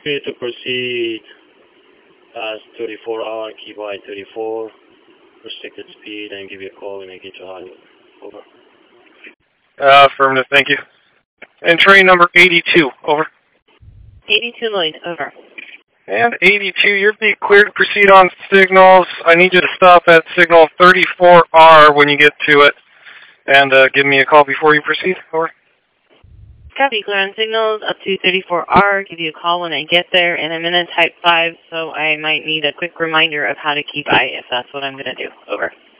Clear to proceed as 34R, keep I-34, restricted speed, and give you a call when I get to Hollywood. Over. Affirmative, thank you. And train number 82, over. 82 Lloyd, over. And 82, you're being cleared to proceed on signals. I need you to stop at signal 34R when you get to it. And give me a call before you proceed, over. Copy, clear on signals up to 34R. Give you a call when I get there. And I'm in a type 5, so I might need a quick reminder of how to keep I if that's what I'm going to do. Over.